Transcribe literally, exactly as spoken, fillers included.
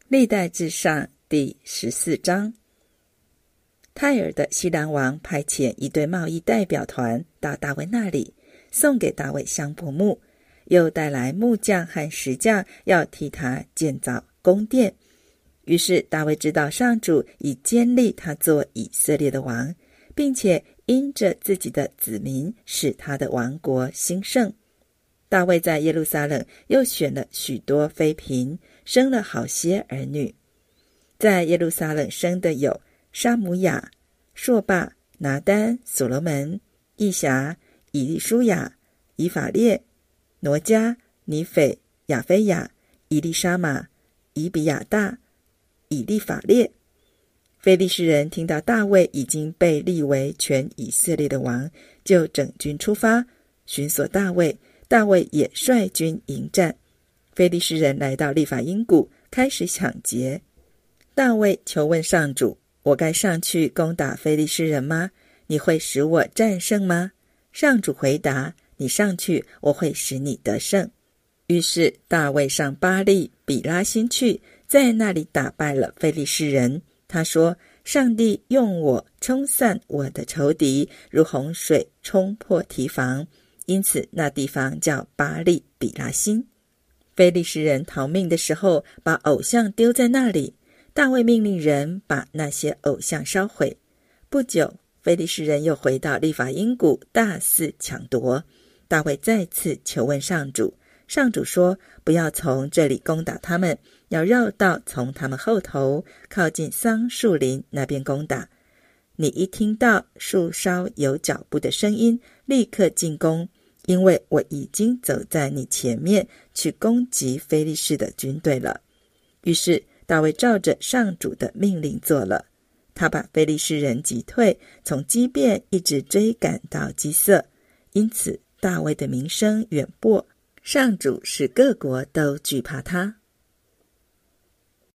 历代志上第十四章。泰尔的西兰王派遣一队贸易代表团到大卫那里，送给大卫香柏木，又带来木匠和石匠，要替他建造宫殿。于是大卫知道上主已坚立他做以色列的王，并且因着自己的子民使他的王国兴盛。大卫在耶路撒冷又选了许多妃嫔，生了好些儿女。在耶路撒冷生的有沙姆雅、朔巴、拿单、所罗门、义侠、以利舒雅、以法列、挪迦、尼斐、亚菲雅、以利沙玛、以比亚大、以利法列。非利士人听到大卫已经被立为全以色列的王，就整军出发，寻索大卫。大卫也率军迎战。非利士人来到利法因谷，开始抢劫。大卫求问上主：我该上去攻打非利士人吗？你会使我战胜吗？上主回答：你上去，我会使你得胜。于是大卫上巴力比拉辛去，在那里打败了非利士人。他说：上帝用我冲散我的仇敌，如洪水冲破堤防。因此那地方叫巴力比拉辛。非利士人逃命的时候，把偶像丢在那里。大卫命令人把那些偶像烧毁。不久，非利士人又回到利法因谷，大肆抢夺。大卫再次求问上主，上主说：不要从这里攻打他们，要绕道从他们后头，靠近桑树林那边攻打。你一听到树梢有脚步的声音，立刻进攻，因为我已经走在你前面，去攻击非利士的军队了。于是大卫照着上主的命令做了，他把非利士人击退，从基遍一直追赶到基色。因此大卫的名声远播，上主使各国都惧怕他。